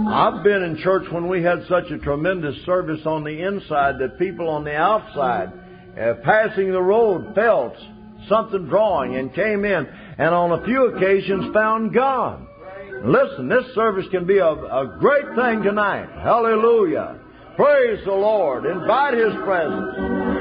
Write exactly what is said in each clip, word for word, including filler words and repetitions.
I've been in church when we had such a tremendous service on the inside that people on the outside, uh, passing the road, felt something drawing and came in, and on a few occasions found God. Listen, this service can be a, a great thing tonight. Hallelujah. Praise the Lord. Invite His presence.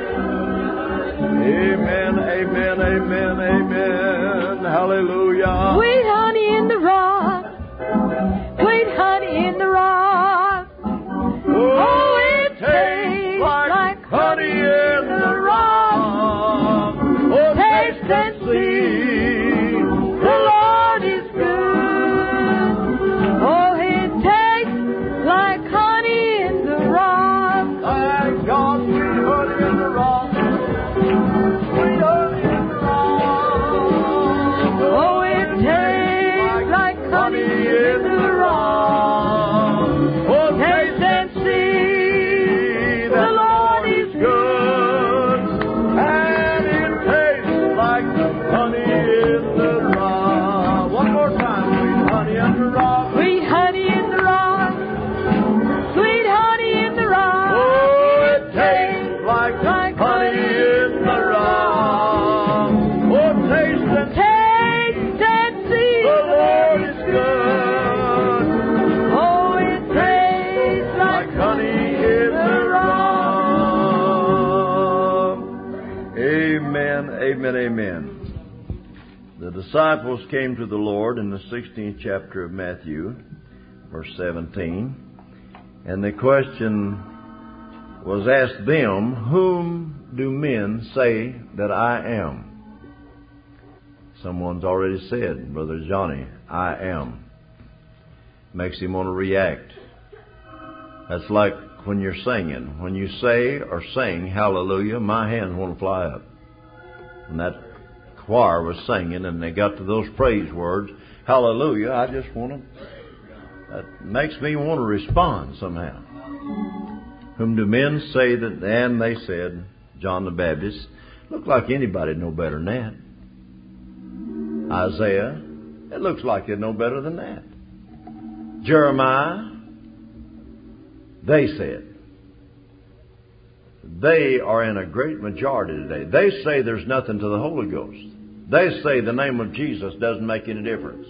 Amen, amen, amen, amen. Hallelujah. Sweet honey in the rock. Sweet honey in the rock. Oh, it tastes like honey in the rock. Oh, taste and see. The Lord is good. Oh, it tastes like honey in the rock. Thank God, sweet honey in the rock. Sweet honey in the rock. Oh, it tastes like honey in the rock. Oh, Taste and see. The Lord is good. and it tastes like honey in the rock. One more time, sweet honey in the rock. Sweet honey in the rock. Sweet honey in the rock. Oh, it tastes like Like honey in the rock. Oh, taste and Taste and see. the Lord is good. Oh, it tastes Like like honey in the rock. Amen, amen, amen. The disciples came to the Lord in the sixteenth chapter of Matthew, verse seventeen, and the question was asked them, whom do men say that I am? Someone's already said, Brother Johnny, I am. Makes him want to react. That's like when you're singing. When you say or sing hallelujah, my hands want to fly up. When that choir was singing and they got to those praise words, hallelujah, I just want to, that makes me want to respond somehow. Whom do men say that, and they said, John the Baptist. Look like anybody know better than that. Isaiah, it looks like they know better than that. Jeremiah, they said. They are in a great majority today. They say there's nothing to the Holy Ghost. They say the name of Jesus doesn't make any difference.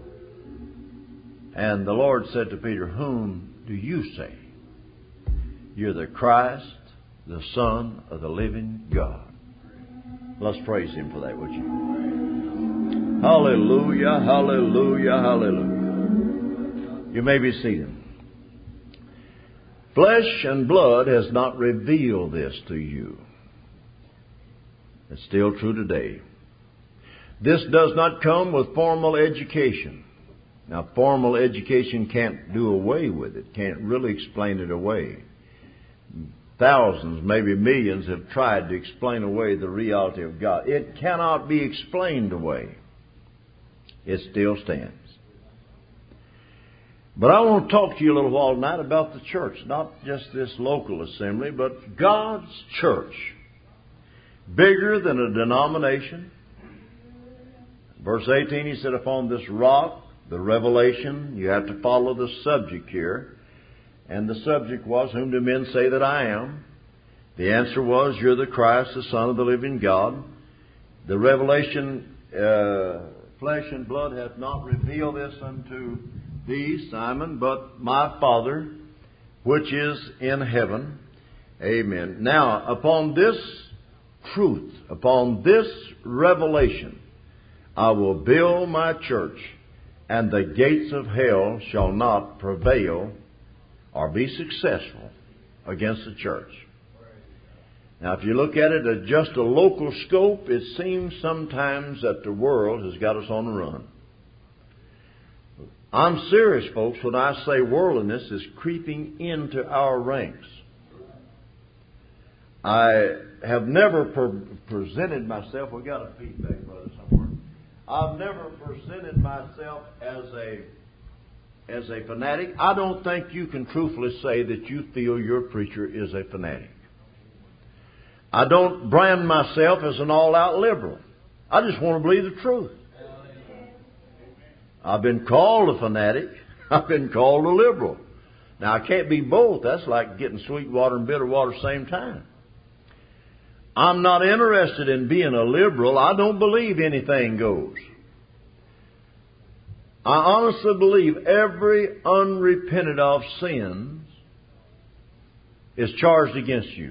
And the Lord said to Peter, whom do you say? You're the Christ, the Son of the living God. Let's praise Him for that, would you? Hallelujah, hallelujah, hallelujah. You may be seated. Flesh and blood has not revealed this to you. It's still true today. This does not come with formal education. Now, formal education can't do away with it, can't really explain it away. Thousands, maybe millions, have tried to explain away the reality of God. It cannot be explained away. It still stands. But I want to talk to you a little while tonight about the church, not just this local assembly, but God's church. Bigger than a denomination. Verse eighteen, he said, upon this rock, the revelation, you have to follow the subject here. And the subject was, whom do men say that I am? The answer was, you're the Christ, the Son of the living God. The revelation, uh, flesh and blood hath not revealed this unto thee, Simon, but my Father, which is in heaven. Amen. Now, upon this truth, upon this revelation, I will build my church, and the gates of hell shall not prevail or be successful against the church. Now, if you look at it at just a local scope, it seems sometimes that the world has got us on the run. I'm serious, folks, when I say worldliness is creeping into our ranks. I have never per- presented myself, we got a feedback brother somewhere. I've never presented myself as a as a fanatic. I don't think you can truthfully say that you feel your preacher is a fanatic. I don't brand myself as an all-out liberal. I just want to believe the truth. I've been called a fanatic. I've been called a liberal. Now, I can't be both. That's like getting sweet water and bitter water at the same time. I'm not interested in being a liberal. I don't believe anything goes. I honestly believe every unrepented of sins is charged against you.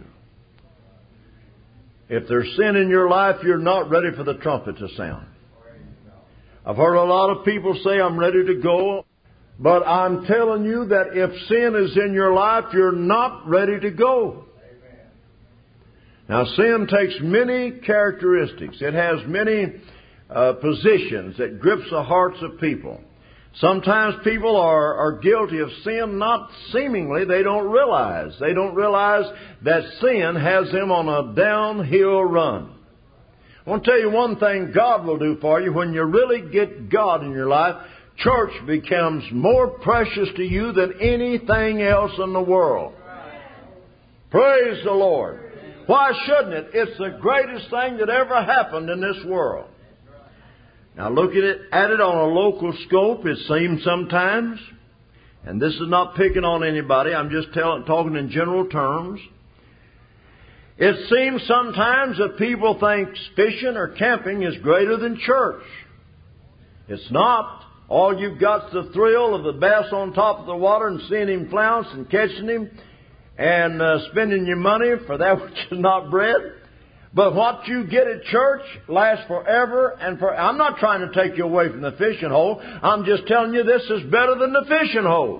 If there's sin in your life, you're not ready for the trumpet to sound. I've heard a lot of people say, I'm ready to go. But I'm telling you that if sin is in your life, you're not ready to go. Now, sin takes many characteristics. It has many uh, positions that grips the hearts of people. Sometimes people are, are guilty of sin, not seemingly. They don't realize. They don't realize that sin has them on a downhill run. I want to tell you one thing God will do for you. When you really get God in your life, church becomes more precious to you than anything else in the world. Praise the Lord. Why shouldn't it? It's the greatest thing that ever happened in this world. Now look at it, at it on a local scope, it seems sometimes, and this is not picking on anybody, I'm just tell, talking in general terms. It seems sometimes that people think fishing or camping is greater than church. It's not. All you've got's the thrill of the bass on top of the water and seeing him flounce and catching him and uh, spending your money for that which is not bread. But what you get at church lasts forever and for. I'm not trying to take you away from the fishing hole. I'm just telling you this is better than the fishing hole.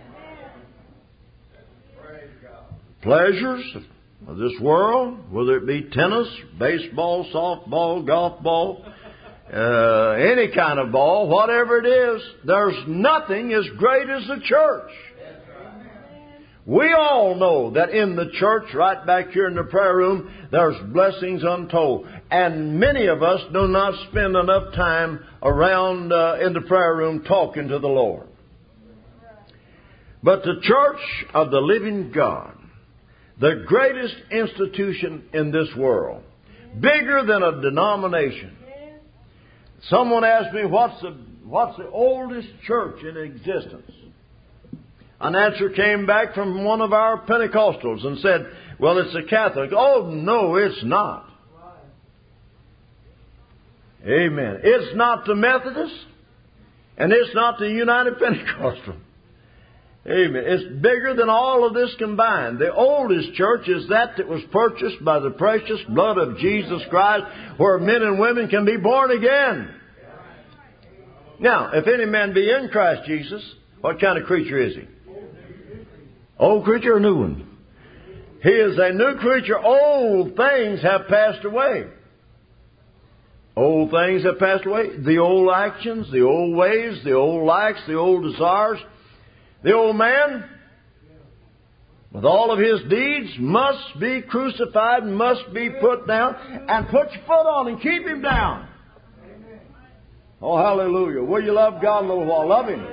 Pleasures of this world, whether it be tennis, baseball, softball, golf ball, uh, any kind of ball, whatever it is, there's nothing as great as the church. We all know that in the church, right back here in the prayer room, there's blessings untold. And many of us do not spend enough time around uh, in the prayer room talking to the Lord. But the church of the living God, the greatest institution in this world, bigger than a denomination. Someone asked me, what's the, what's the oldest church in existence? An answer came back from one of our Pentecostals and said, well, it's a Catholic. Oh, no, it's not. Amen. It's not the Methodist, and it's not the United Pentecostal. Amen. It's bigger than all of this combined. The oldest church is that that was purchased by the precious blood of Jesus Christ, where men and women can be born again. Now, if any man be in Christ Jesus, what kind of creature is he? Old creature or new one? He is a new creature. Old things have passed away. Old things have passed away. The old actions, the old ways, the old likes, the old desires. The old man, with all of his deeds, must be crucified, must be put down, and put your foot on and keep him down. Oh, hallelujah. Will you love God a little while? Love Him.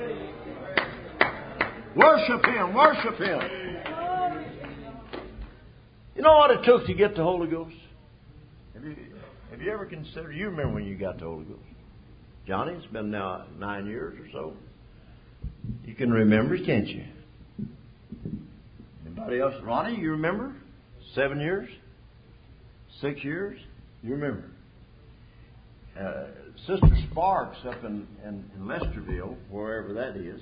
Worship Him. Worship Him. You know what it took to get the Holy Ghost? Have you, have you ever considered, you remember when you got the Holy Ghost? Johnny, it's been now nine years or so. You can remember, can't you? Anybody else? Ronnie, you remember? Seven years? Six years? You remember? Uh, Sister Sparks up in, in, in Lesterville, wherever that is,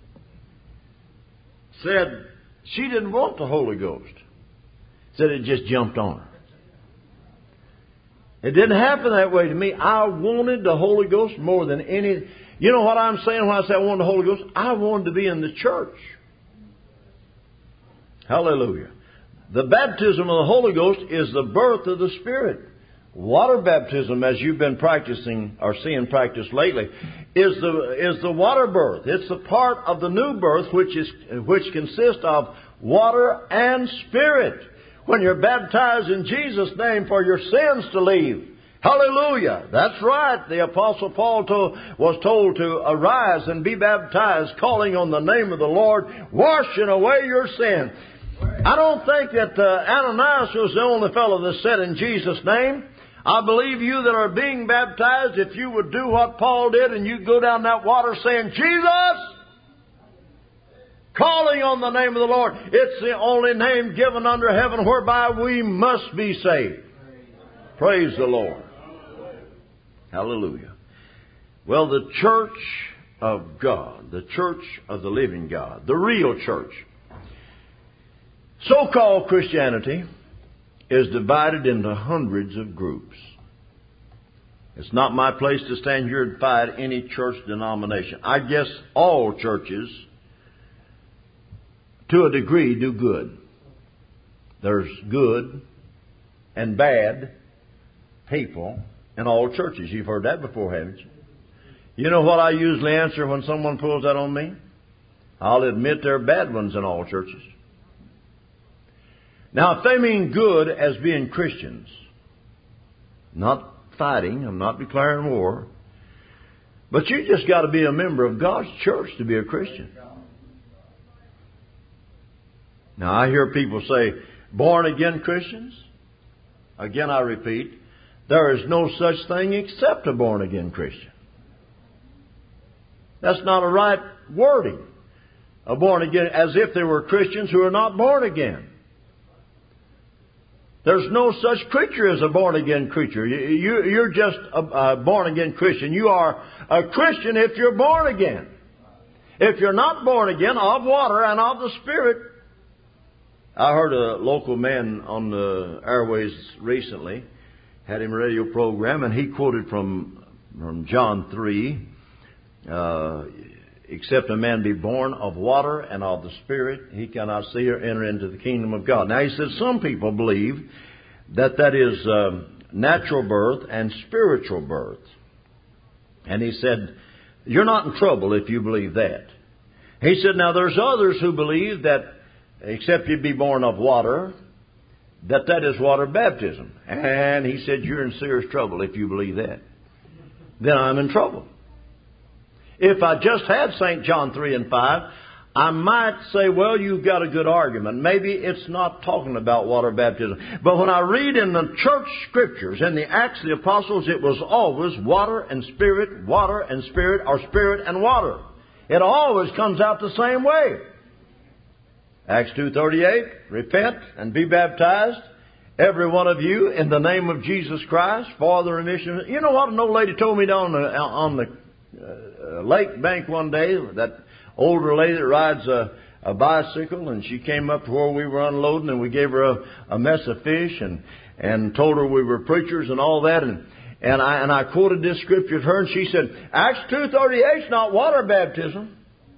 said she didn't want the Holy Ghost. Said it just jumped on her. It didn't happen that way to me. I wanted the Holy Ghost more than any. You know what I'm saying when I say I wanted the Holy Ghost? I wanted to be in the church. Hallelujah. The baptism of the Holy Ghost is the birth of the Spirit. Water baptism, as you've been practicing or seeing practiced lately, is the is the water birth. It's the part of the new birth which is which consists of water and Spirit. When you're baptized in Jesus' name for your sins to leave. Hallelujah. That's right. The Apostle Paul told, was told to arise and be baptized, calling on the name of the Lord, washing away your sin. I don't think that uh, Ananias was the only fellow that said in Jesus' name. I believe you that are being baptized, if you would do what Paul did and you go down that water saying, Jesus, calling on the name of the Lord. It's the only name given under heaven whereby we must be saved. Praise the Lord. Hallelujah. Well, the church of God, the church of the living God, the real church, so-called Christianity, is divided into hundreds of groups. It's not my place to stand here and fight any church denomination. I guess all churches, to a degree, do good. There's good and bad people in all churches. You've heard that before, haven't you? You know what I usually answer when someone pulls that on me? I'll admit there are bad ones in all churches. Now, if they mean good as being Christians, not fighting, I'm not declaring war, but you just got to be a member of God's church to be a Christian. Now, I hear people say, born-again Christians? Again, I repeat, there is no such thing except a born-again Christian. That's not a right wording. A born-again, as if there were Christians who are not born again. There's no such creature as a born-again creature. You, you're just a, a born-again Christian. You are a Christian if you're born again. If you're not born again of water and of the Spirit. I heard a local man on the airways recently, had him a radio program, and he quoted from, from John three, uh, except a man be born of water and of the Spirit, he cannot see or enter into the kingdom of God. Now, he said some people believe that that is uh, natural birth and spiritual birth. And he said, you're not in trouble if you believe that. He said, now there's others who believe that except you be born of water, that that is water baptism. And he said, you're in serious trouble if you believe that. Then I'm in trouble. If I just had Saint John three and five, I might say, well, you've got a good argument. Maybe it's not talking about water baptism. But when I read in the church scriptures, in the Acts of the Apostles, it was always water and Spirit, water and Spirit, or Spirit and water. It always comes out the same way. Acts two thirty-eight, repent and be baptized, every one of you, in the name of Jesus Christ, for the remission. You know what an old lady told me down on the, on the uh, lake bank one day, that older lady that rides a, a bicycle, and she came up to where we were unloading, and we gave her a, a mess of fish, and, and told her we were preachers and all that, and, and I and I quoted this scripture to her, and she said, Acts two thirty-eight is not water baptism.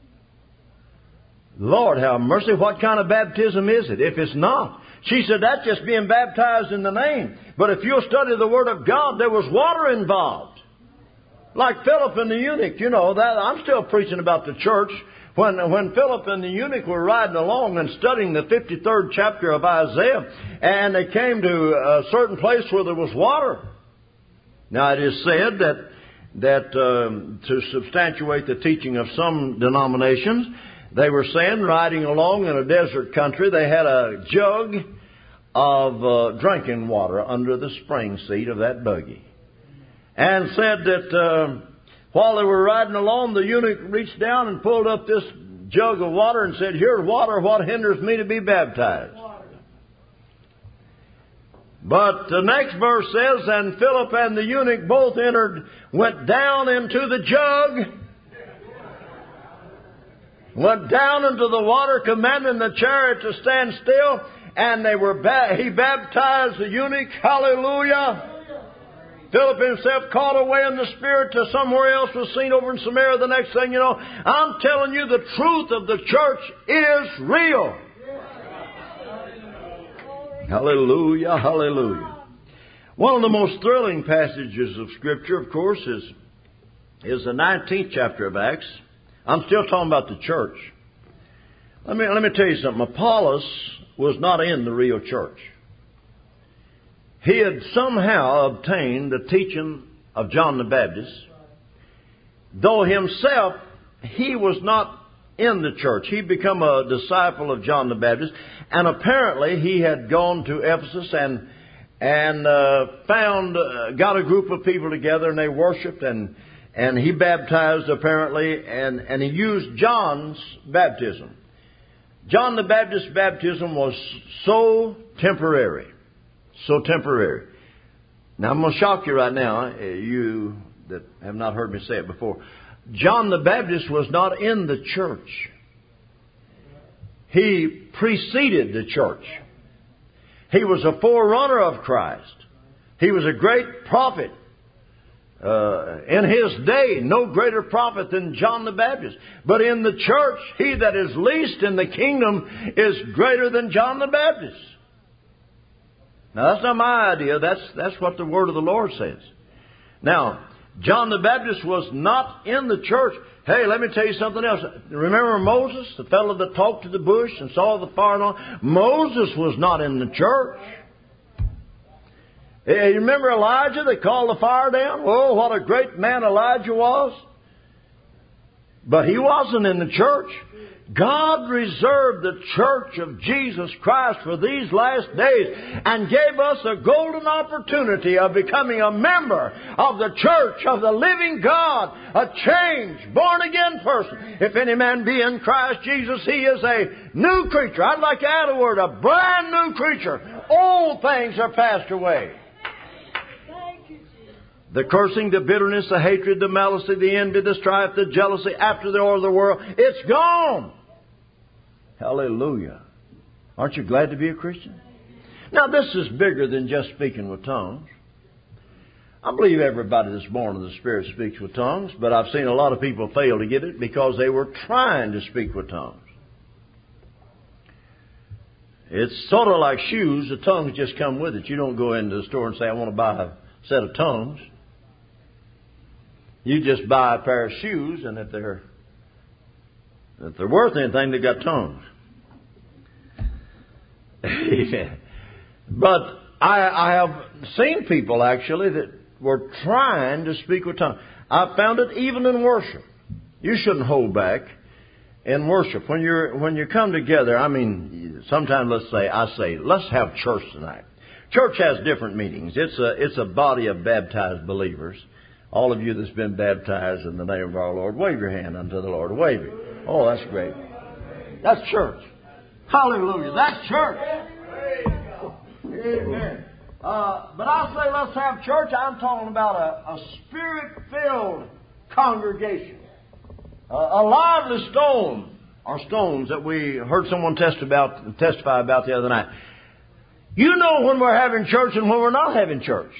Lord have mercy, what kind of baptism is it if it's not? She said, that's just being baptized in the name. But if you'll study the Word of God, there was water involved. Like Philip and the eunuch, you know, that I'm still preaching about the church. When, when Philip and the eunuch were riding along and studying the fifty-third chapter of Isaiah, and they came to a certain place where there was water. Now, it is said that, that um, to substantiate the teaching of some denominations, they were saying, riding along in a desert country, they had a jug of uh, drinking water under the spring seat of that buggy. And said that uh, while they were riding along, the eunuch reached down and pulled up this jug of water and said, here's water, what hinders me to be baptized? But the next verse says, and Philip and the eunuch both entered, went down into the jug, went down into the water, commanding the chariot to stand still, and they were ba- he baptized the eunuch. Hallelujah! Philip himself caught away in the Spirit to somewhere else, was seen over in Samaria. The next thing you know, I'm telling you, the truth of the church is real. Hallelujah, hallelujah. One of the most thrilling passages of Scripture, of course, is, is the nineteenth chapter of Acts. I'm still talking about the church. Let me, let me tell you something. Apollos was not in the real church. He had somehow obtained the teaching of John the Baptist, though himself, he was not in the church. He'd become a disciple of John the Baptist, and apparently he had gone to Ephesus and and uh, found, uh, got a group of people together, and they worshiped, and and he baptized apparently, and, and he used John's baptism. John the Baptist's baptism was so temporary. So temporary. Now I'm going to shock you right now, you that have not heard me say it before. John the Baptist was not in the church. He preceded the church. He was a forerunner of Christ. He was a great prophet. Uh, in his day, no greater prophet than John the Baptist. But in the church, he that is least in the kingdom is greater than John the Baptist. Now, that's not my idea. That's, that's what the Word of the Lord says. Now, John the Baptist was not in the church. Hey, let me tell you something else. Remember Moses, the fellow that talked to the bush and saw the fire and all? Moses was not in the church. Hey, you remember Elijah that called the fire down? Oh, what a great man Elijah was. But he wasn't in the church. God reserved the church of Jesus Christ for these last days and gave us a golden opportunity of becoming a member of the church of the living God, a changed, born-again person. If any man be in Christ Jesus, he is a new creature. I'd like to add a word, a brand new creature. Old things are passed away. The cursing, the bitterness, the hatred, the malice, the envy, the strife, the jealousy, after the order of the world, it's gone. Hallelujah. Aren't you glad to be a Christian? Now, this is bigger than just speaking with tongues. I believe everybody that's born of the Spirit speaks with tongues, but I've seen a lot of people fail to get it because they were trying to speak with tongues. It's sort of like shoes. The tongues just come with it. You don't go into the store and say, I want to buy a set of tongues. You just buy a pair of shoes, and if they're if they're worth anything, they've got tongues. But I, I have seen people actually that were trying to speak with tongues. I've found it even in worship. You shouldn't hold back in worship when you're when you come together. I mean, sometimes let's say I say let's have church tonight. Church has different meanings. It's a it's a body of baptized believers. All of you that's been baptized in the name of our Lord, wave your hand unto the Lord. Wave it. Oh, that's great. That's church. Hallelujah. That's church. Amen. Uh, but I say let's have church. I'm talking about a, a spirit-filled congregation. Uh, a lively stone, or stones that we heard someone test about, testify about the other night. You know when we're having church and when we're not having church.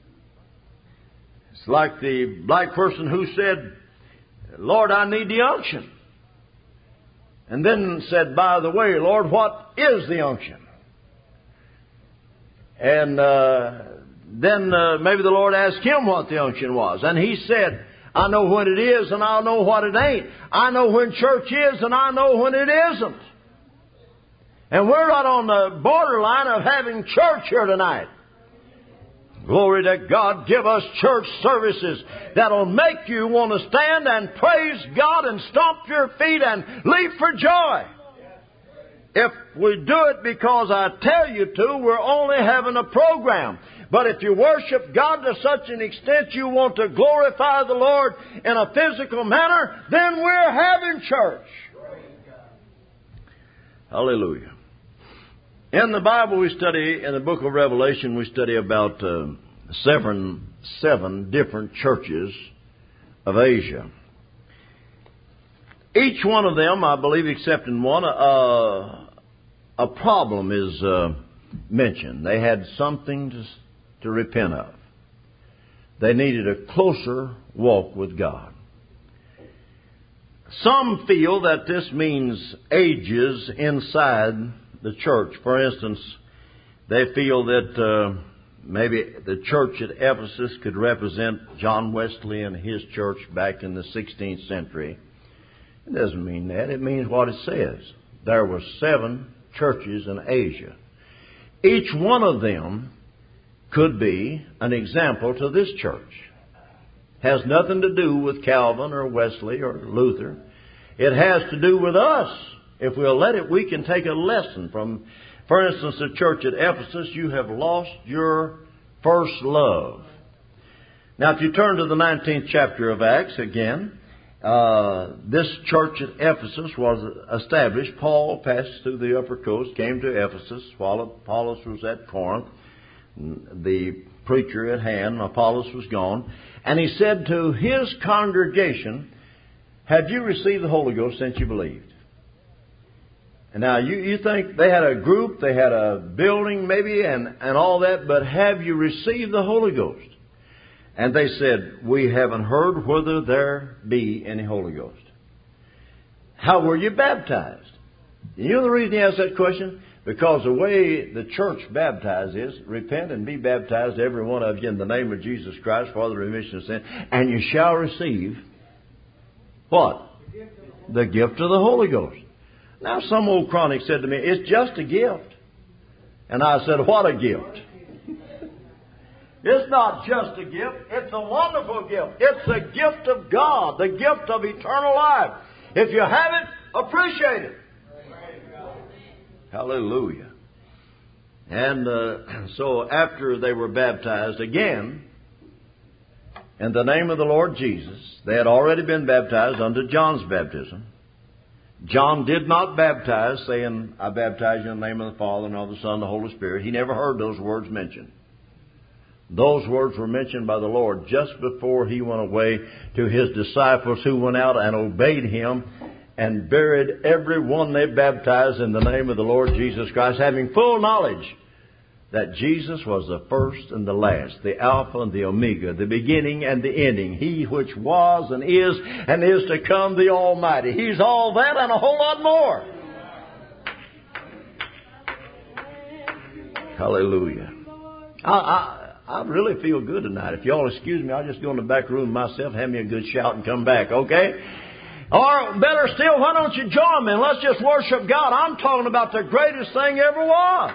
It's like the black person who said, Lord, I need the unction. And then said, by the way, Lord, what is the unction? And uh, then uh, maybe the Lord asked him what the unction was. And he said, I know when it is and I know what it ain't. I know when church is and I know when it isn't. And we're not on the borderline of having church here tonight. Glory to God. Give us church services that'll make you want to stand and praise God and stomp your feet and leap for joy. If we do it because I tell you to, we're only having a program. But if you worship God to such an extent you want to glorify the Lord in a physical manner, then we're having church. Hallelujah. In the Bible we study, in the book of Revelation, we study about uh, seven, seven different churches of Asia. Each one of them, I believe, except in one, uh, a problem is uh, mentioned. They had something to, to repent of. They needed a closer walk with God. Some feel that this means ages inside the church. For instance, they feel that uh, maybe the church at Ephesus could represent John Wesley and his church back in the sixteenth century. It doesn't mean that. It means what it says. There were seven churches in Asia. Each one of them could be an example to this church. Has nothing to do with Calvin or Wesley or Luther. It has to do with us. If we'll let it, we can take a lesson from, for instance, the church at Ephesus. You have lost your first love. Now, if you turn to the nineteenth chapter of Acts again, uh, this church at Ephesus was established. Paul passed through the upper coast, came to Ephesus, while Apollos was at Corinth. The preacher at hand, Apollos was gone. And he said to his congregation, have you received the Holy Ghost since you believed? And now, you, you think they had a group, they had a building maybe, and, and all that, but have you received the Holy Ghost? And they said, we haven't heard whether there be any Holy Ghost. How were you baptized? You know the reason he asked that question? Because the way the church baptized is, repent and be baptized, every one of you, in the name of Jesus Christ for the remission of sin, and you shall receive what? The gift of the Holy Ghost. Now, some old chronic said to me, it's just a gift. And I said, what a gift. It's not just a gift. It's a wonderful gift. It's a gift of God, the gift of eternal life. If you have it, appreciate it. Hallelujah. And uh, so after they were baptized again, in the name of the Lord Jesus, they had already been baptized under John's baptism. John did not baptize, saying, I baptize you in the name of the Father, and of the Son, and the Holy Spirit. He never heard those words mentioned. Those words were mentioned by the Lord just before He went away to His disciples, who went out and obeyed Him and buried every one they baptized in the name of the Lord Jesus Christ, having full knowledge that Jesus was the first and the last, the Alpha and the Omega, the beginning and the ending, He which was and is and is to come, the Almighty. He's all that and a whole lot more. Hallelujah. I, I, I really feel good tonight. If y'all excuse me, I'll just go in the back room myself, have me a good shout and come back, okay? Or better still, why don't you join me and let's just worship God. I'm talking about the greatest thing ever was.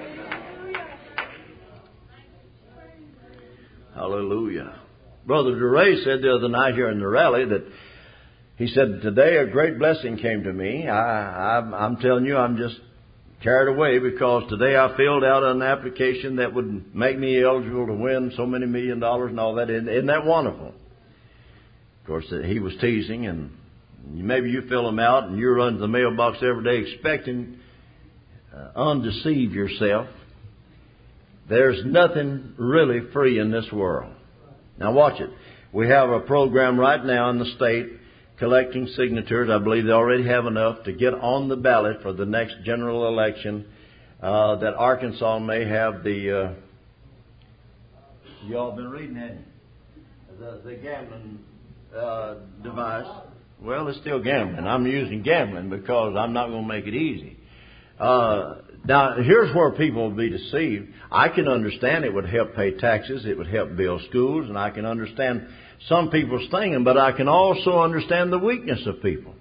Hallelujah. Brother DeRay said the other night here in the rally that he said, today a great blessing came to me. I, I, I'm telling you, I'm just carried away because today I filled out an application that would make me eligible to win so many million dollars and all that. Isn't, isn't that wonderful? Of course, he was teasing, and maybe you fill them out and you run to the mailbox every day expecting, uh, undeceive yourself. There's nothing really free in this world. Now watch it. We have a program right now in the state collecting signatures. I believe they already have enough to get on the ballot for the next general election. Uh, that Arkansas may have the... Uh, you all been reading it? The, the gambling uh, device. Well, it's still gambling. I'm using gambling because I'm not going to make it easy. Uh, now, here's where people will be deceived. I can understand it would help pay taxes, it would help build schools, and I can understand some people's thinking, but I can also understand the weakness of people.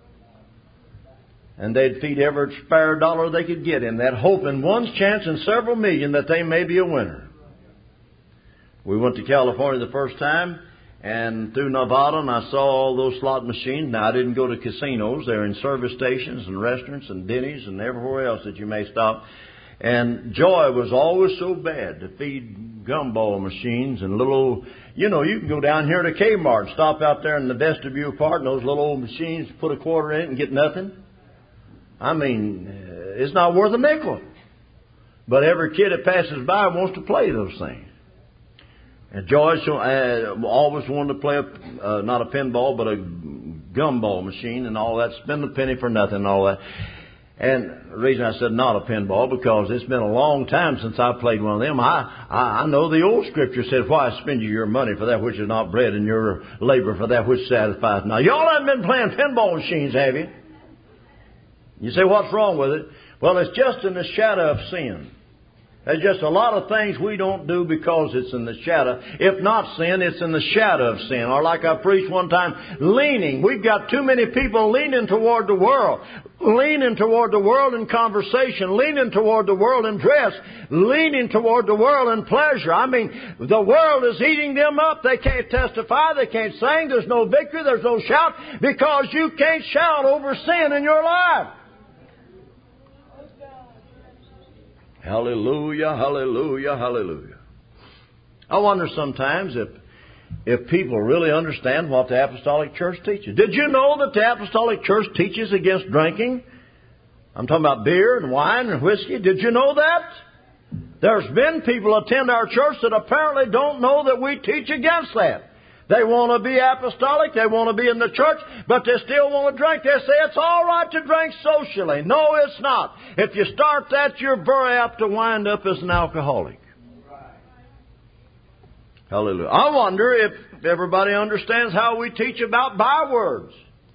And they'd feed every spare dollar they could get in that, hoping one's chance in several million that they may be a winner. We went to California the first time, and through Nevada, and I saw all those slot machines. Now, I didn't go to casinos. They're in service stations and restaurants and Denny's and everywhere else that you may stop. And joy was always so bad to feed gumball machines and little, you know, you can go down here to Kmart, stop out there in the vestibule part, and those little old machines, put a quarter in it and get nothing. I mean, it's not worth a nickel. But every kid that passes by wants to play those things. And Joyce uh, always wanted to play, a, uh, not a pinball, but a gumball machine and all that. Spend a penny for nothing and all that. And the reason I said not a pinball, because it's been a long time since I played one of them. I, I, I know the old scripture said, why spend you your money for that which is not bread and your labor for that which satisfies? Now, y'all haven't been playing pinball machines, have you? You say, what's wrong with it? Well, it's just in the shadow of sin. There's just a lot of things we don't do because it's in the shadow. If not sin, it's in the shadow of sin. Or like I preached one time, leaning. We've got too many people leaning toward the world. Leaning toward the world in conversation. Leaning toward the world in dress. Leaning toward the world in pleasure. I mean, the world is eating them up. They can't testify. They can't sing. There's no victory. There's no shout. Because you can't shout over sin in your life. Hallelujah, hallelujah, hallelujah. I wonder sometimes if if people really understand what the Apostolic Church teaches. Did you know that the Apostolic Church teaches against drinking? I'm talking about beer and wine and whiskey. Did you know that? There's been people attend our church that apparently don't know that we teach against that. They want to be apostolic, they want to be in the church, but they still want to drink. They say it's all right to drink socially. No, it's not. If you start that, you're very apt to wind up as an alcoholic. Hallelujah. I wonder if everybody understands how we teach about bywords.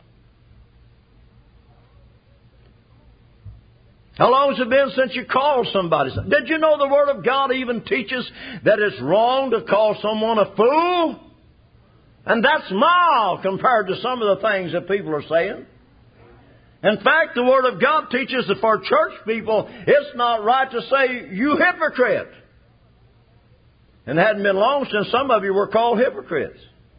How long has it been since you called somebody? Did you know the Word of God even teaches that it's wrong to call someone a fool? And that's mild compared to some of the things that people are saying. In fact, the Word of God teaches that for church people, it's not right to say, you hypocrite. And it hadn't been long since some of you were called hypocrites.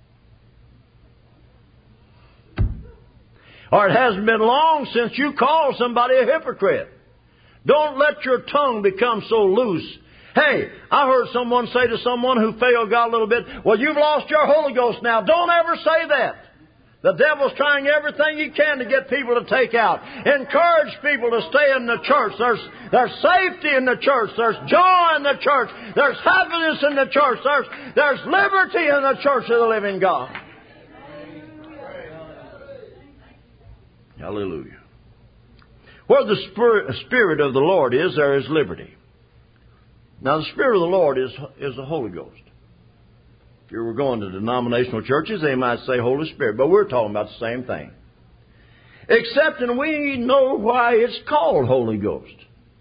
Or it hasn't been long since you called somebody a hypocrite. Don't let your tongue become so loose. Hey, I heard someone say to someone who failed God a little bit, well, you've lost your Holy Ghost now. Don't ever say that. The devil's trying everything he can to get people to take out. Encourage people to stay in the church. There's, there's safety in the church. There's joy in the church. There's happiness in the church. There's, there's liberty in the church of the living God. Hallelujah. Where the Spirit, Spirit of the Lord is, there is liberty. Now, the Spirit of the Lord is, is the Holy Ghost. If you were going to denominational churches, they might say Holy Spirit, but we're talking about the same thing. Except that we know why it's called Holy Ghost.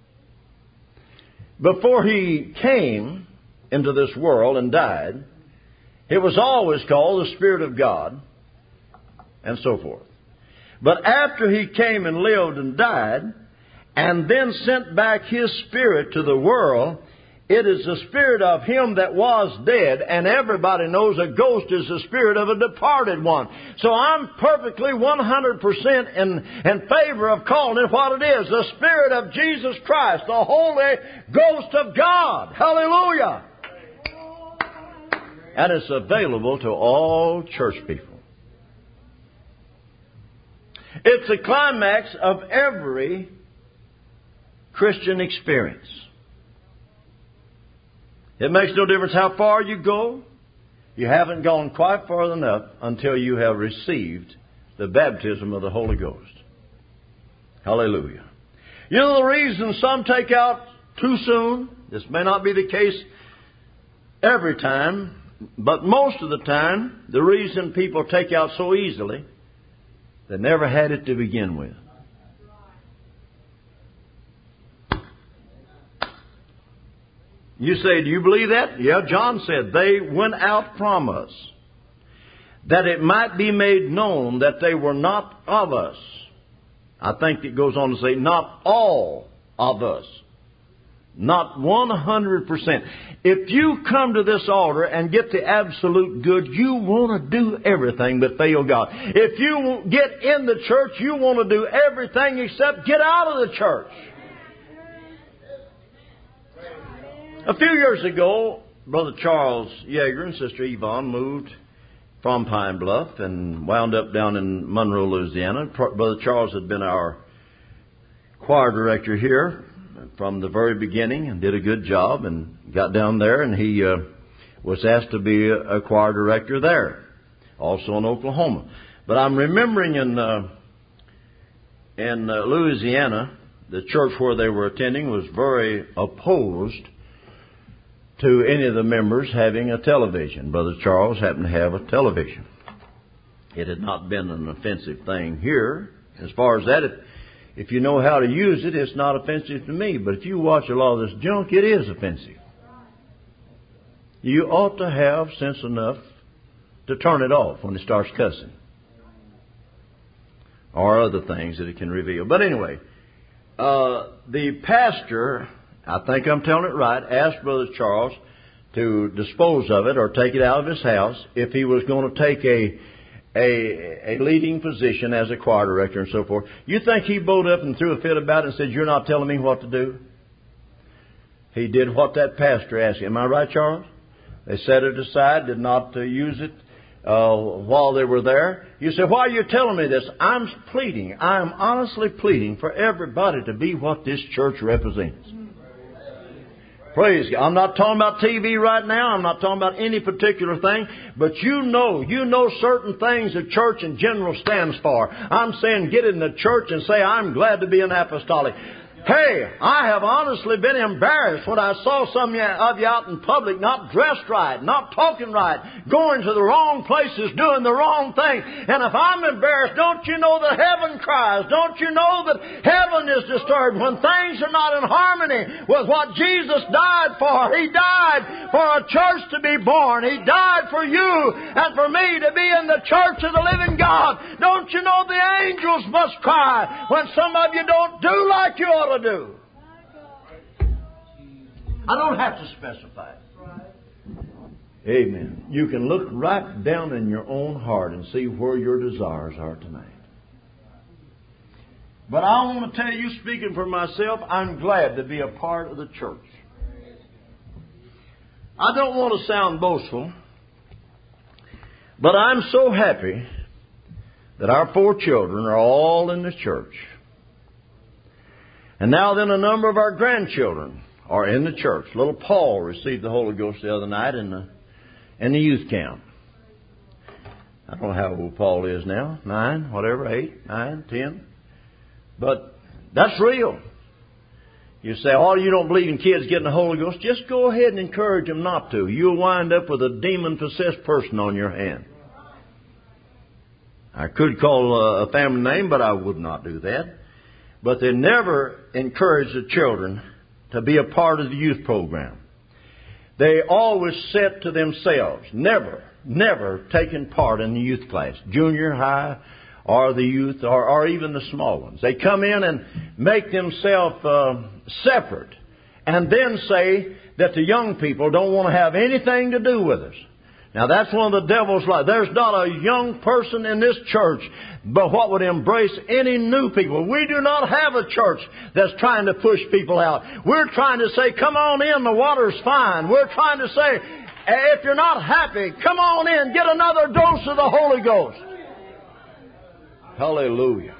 Before He came into this world and died, it was always called the Spirit of God, and so forth. But after He came and lived and died, and then sent back His Spirit to the world, it is the spirit of him that was dead, and everybody knows a ghost is the spirit of a departed one. So I'm perfectly one hundred percent in, in favor of calling it what it is, the Spirit of Jesus Christ, the Holy Ghost of God. Hallelujah! And it's available to all church people. It's the climax of every Christian experience. It makes no difference how far you go. You haven't gone quite far enough until you have received the baptism of the Holy Ghost. Hallelujah. You know the reason some take out too soon? This may not be the case every time, but most of the time, the reason people take out so easily, they never had it to begin with. You say, do you believe that? Yeah, John said, they went out from us, that it might be made known that they were not of us. I think it goes on to say, not all of us. Not one hundred percent. If you come to this altar and get the absolute good, you want to do everything but fail God. If you get in the church, you want to do everything except get out of the church. A few years ago, Brother Charles Yeager and Sister Yvonne moved from Pine Bluff and wound up down in Monroe, Louisiana. Brother Charles had been our choir director here from the very beginning and did a good job, and got down there and he uh, was asked to be a, a choir director there, also in Oklahoma. But I'm remembering in uh, in uh, Louisiana, the church where they were attending was very opposed to any of the members having a television. Brother Charles happened to have a television. It had not been an offensive thing here. As far as that, if, if you know how to use it, it's not offensive to me. But if you watch a lot of this junk, it is offensive. You ought to have sense enough to turn it off when it starts cussing, or other things that it can reveal. But anyway, uh, the pastor, I think I'm telling it right, asked Brother Charles to dispose of it or take it out of his house if he was going to take a a, a leading position as a choir director and so forth. You think he bowed up and threw a fit about it and said, "You're not telling me what to do"? He did what that pastor asked him. Am I right, Charles? They set it aside, did not uh, use it uh, while they were there. You say, why are you telling me this? I'm pleading. I'm honestly pleading for everybody to be what this church represents. Praise God. I'm not talking about T V right now. I'm not talking about any particular thing. But you know, you know certain things the church in general stands for. I'm saying get in the church and say, I'm glad to be an apostolic. Hey, I have honestly been embarrassed when I saw some of you out in public not dressed right, not talking right, going to the wrong places, doing the wrong thing. And if I'm embarrassed, don't you know that heaven cries? Don't you know that heaven is disturbed when things are not in harmony with what Jesus died for? He died for a church to be born. He died for you and for me to be in the church of the living God. Don't you know the angels must cry when some of you don't do like you ought to do? I don't have to specify it. Amen. You can look right down in your own heart and see where your desires are tonight. But I want to tell you, speaking for myself, I'm glad to be a part of the church. I don't want to sound boastful, but I'm so happy that our four children are all in the church. And now then a number of our grandchildren are in the church. Little Paul received the Holy Ghost the other night in the, in the youth camp. I don't know how old Paul is now. Nine, whatever, eight, nine, ten. But that's real. You say, oh, you don't believe in kids getting the Holy Ghost? Just go ahead and encourage them not to. You'll wind up with a demon-possessed person on your hand. I could call a family name, but I would not do that. But they never encourage the children to be a part of the youth program. They always set to themselves, never, never taking part in the youth class, junior high or the youth or, or even the small ones. They come in and make themselves uh, separate and then say that the young people don't want to have anything to do with us. Now that's one of the devil's lies. There's not a young person in this church but what would embrace any new people. We do not have a church that's trying to push people out. We're trying to say, come on in, the water's fine. We're trying to say, if you're not happy, come on in, get another dose of the Holy Ghost. Hallelujah.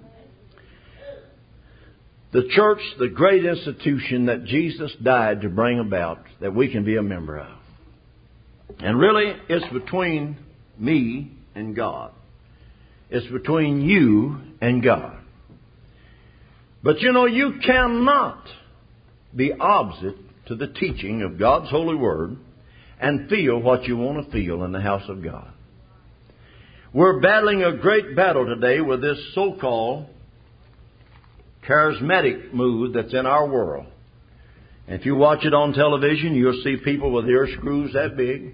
The church, the great institution that Jesus died to bring about, that we can be a member of. And really, it's between me and God. It's between you and God. But you know, you cannot be opposite to the teaching of God's holy word and feel what you want to feel in the house of God. We're battling a great battle today with this so-called charismatic mood that's in our world. And if you watch it on television, you'll see people with ear screws that big,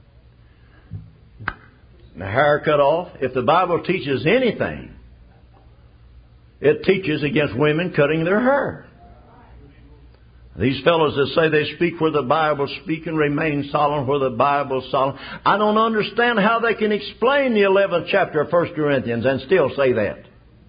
and the hair cut off. If the Bible teaches anything, it teaches against women cutting their hair. These fellows that say they speak where the Bible speaks and remain solemn where the Bible is solemn, I don't understand how they can explain the eleventh chapter of First Corinthians and still say that.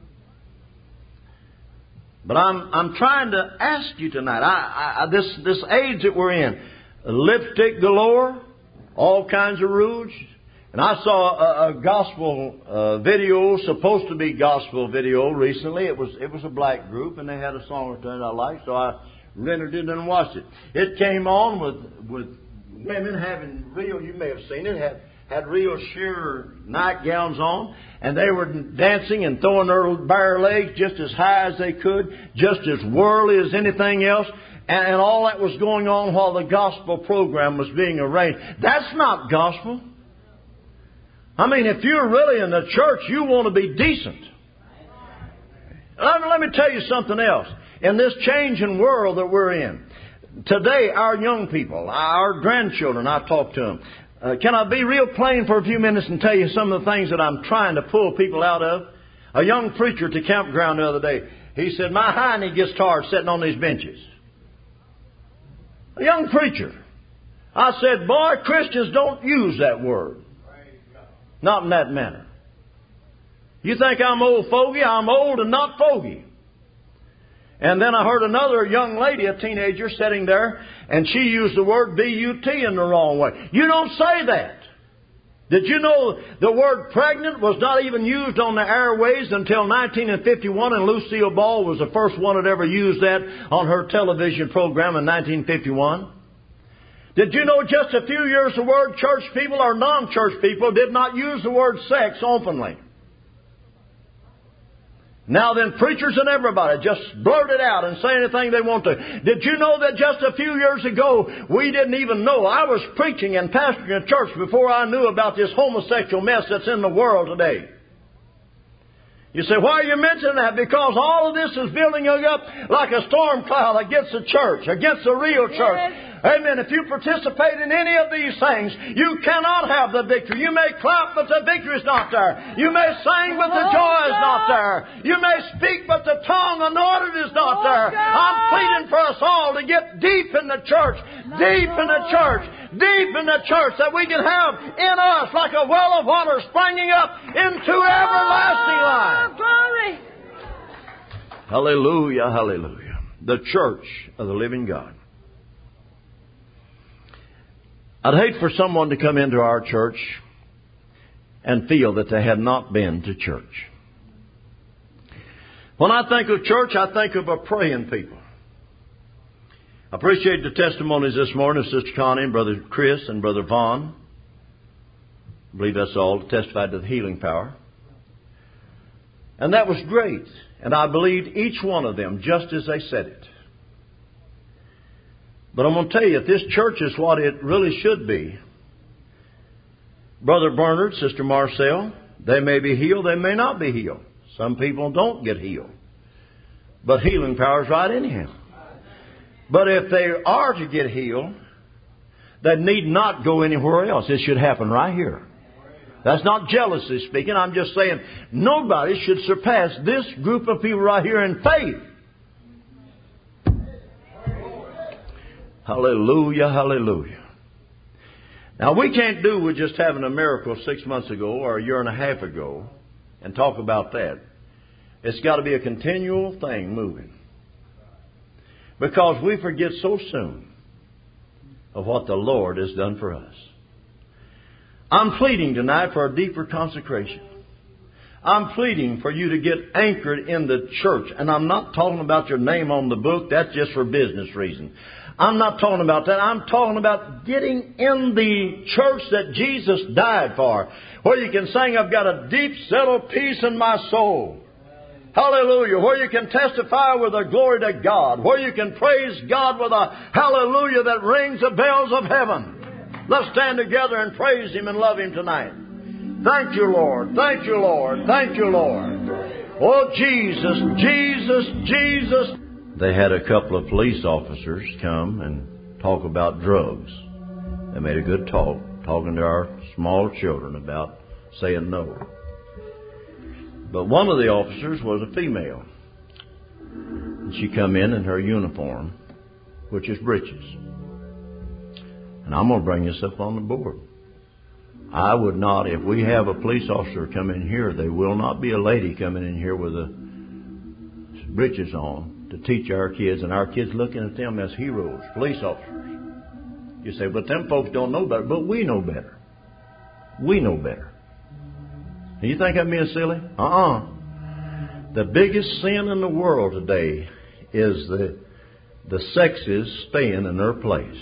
But I'm I'm trying to ask you tonight, I, I, this this age that we're in, lipstick galore, all kinds of rouge. And I saw a, a gospel uh, video, supposed to be gospel video recently. It was it was a black group, and they had a song or two I liked, so I rented it and watched it. It came on with with women having real, you may have seen it, had had real sheer nightgowns on, and they were dancing and throwing their bare legs just as high as they could, just as whirly as anything else. And, and all that was going on while the gospel program was being arranged. That's not gospel. I mean, if you're really in the church, you want to be decent. Let me, let me tell you something else. In this changing world that we're in, today our young people, our grandchildren, I talk to them. Uh, can I be real plain for a few minutes and tell you some of the things that I'm trying to pull people out of? A young preacher at the campground the other day, he said, my hiney gets tired sitting on these benches. A young preacher. I said, boy, Christians don't use that word. Not in that manner. You think I'm old fogey? I'm old and not fogey. And then I heard another young lady, a teenager, sitting there, and she used the word B U T in the wrong way. You don't say that. Did you know the word pregnant was not even used on the airways until nineteen fifty-one, and Lucille Ball was the first one that ever used that on her television program in nineteen fifty-one? Did you know just a few years the word church people or non-church people did not use the word sex openly? Now then, preachers and everybody just blurt it out and say anything they want to. Did you know that just a few years ago, we didn't even know? I was preaching and pastoring a church before I knew about this homosexual mess that's in the world today. You say, why are you mentioning that? Because all of this is building up like a storm cloud against the church, against the real church. Yes. Amen. If you participate in any of these things, you cannot have the victory. You may clap, but the victory is not there. You may sing, but the joy is not there. You may speak, but the tongue anointed is not there. I'm pleading for us all to get deep in the church, deep in the church, deep in the church, that we can have in us like a well of water springing up into everlasting life. Glory. Hallelujah, hallelujah. The church of the living God. I'd hate for someone to come into our church and feel that they had not been to church. When I think of church, I think of a praying people. I appreciate the testimonies this morning of Sister Connie and Brother Chris and Brother Vaughn. I believe that's all testified to the healing power. And that was great. And I believed each one of them just as they said it. But I'm going to tell you, if this church is what it really should be, Brother Bernard, Sister Marcel, they may be healed, they may not be healed. Some people don't get healed. But healing power is right anyhow. But if they are to get healed, they need not go anywhere else. It should happen right here. That's not jealousy speaking. I'm just saying nobody should surpass this group of people right here in faith. Hallelujah, hallelujah. Now, we can't do with just having a miracle six months ago or a year and a half ago and talk about that. It's got to be a continual thing moving. Because we forget so soon of what the Lord has done for us. I'm pleading tonight for a deeper consecration. I'm pleading for you to get anchored in the church. And I'm not talking about your name on the book. That's just for business reasons. I'm not talking about that. I'm talking about getting in the church that Jesus died for. Where you can sing, I've got a deep settled peace in my soul. Hallelujah. Where you can testify with a glory to God. Where you can praise God with a hallelujah that rings the bells of heaven. Let's stand together and praise Him and love Him tonight. Thank you, Lord. Thank you, Lord. Thank you, Lord. Oh, Jesus, Jesus, Jesus. They had a couple of police officers come and talk about drugs. They made a good talk, talking to our small children about saying no. But one of the officers was a female. And she come in in her uniform, which is breeches. And I'm going to bring this up on the board. I would not, if we have a police officer come in here, there will not be a lady coming in here with a breeches on to teach our kids, and our kids looking at them as heroes, police officers. You say, but them folks don't know better. But we know better. We know better. And you think I'm being silly? Uh-uh. The biggest sin in the world today is the, the sexes staying in their place.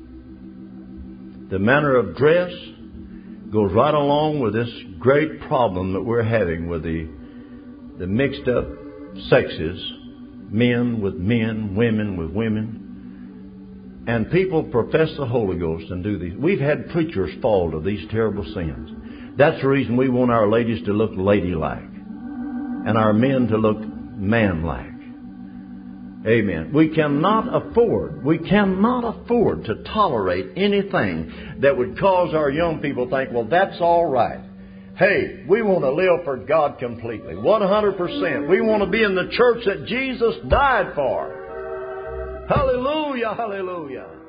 The manner of dress goes right along with this great problem that we're having with the, the mixed up sexes. Men with men, women with women. And people profess the Holy Ghost and do these. We've had preachers fall to these terrible sins. That's the reason we want our ladies to look ladylike. And our men to look manlike. Amen. We cannot afford, we cannot afford to tolerate anything that would cause our young people to think, well, that's all right. Hey, we want to live for God completely. one hundred percent. We want to be in the church that Jesus died for. Hallelujah, hallelujah.